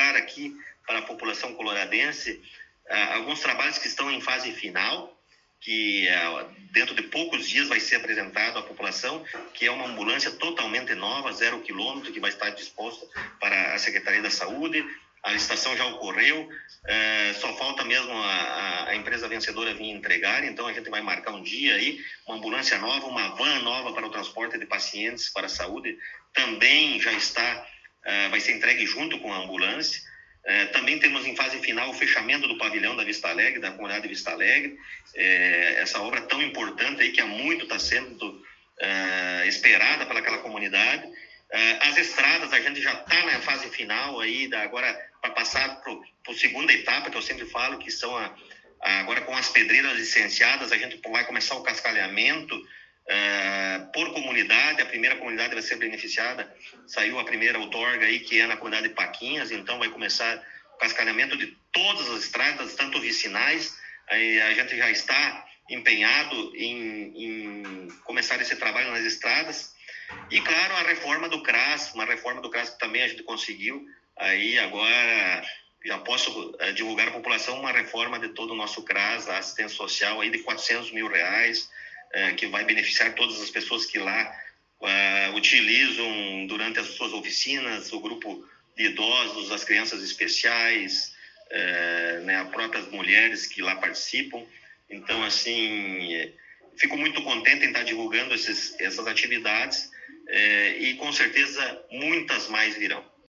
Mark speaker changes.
Speaker 1: mostrar aqui para a população coloradense alguns trabalhos que estão em fase final, que dentro de poucos dias vai ser apresentado à população, que é uma ambulância totalmente nova, 0 quilômetro, que vai estar disposta para a Secretaria da Saúde. A licitação já ocorreu, só falta mesmo a empresa vencedora vir entregar, então a gente vai marcar um dia aí, uma ambulância nova, uma van nova para o transporte de pacientes para a saúde, também já está, vai ser entregue junto com a ambulância. Também temos em fase final o fechamento do pavilhão da Vista Alegre, da comunidade de Vista Alegre, essa obra tão importante aí que há muito está sendo esperada pelaquela comunidade. As estradas, a gente já está na fase final aí, agora para passar para a segunda etapa, que eu sempre falo, que são agora com as pedreiras licenciadas, a gente vai começar o cascalhamento por comunidade. A primeira comunidade vai ser beneficiada, saiu a primeira outorga aí, que é na comunidade de Paquinhas, então vai começar o cascalhamento de todas as estradas, tanto vicinais. Aí a gente já está empenhado em começar esse trabalho nas estradas. E, claro, a reforma do CRAS, uma reforma do CRAS que também a gente conseguiu. Aí agora já posso divulgar à população uma reforma de todo o nosso CRAS, a assistência social aí de R$400 mil, que vai beneficiar todas as pessoas que lá utilizam durante as suas oficinas, o grupo de idosos, as crianças especiais, as próprias mulheres que lá participam. Então, assim, fico muito contente em estar divulgando essas atividades, e com certeza muitas mais virão.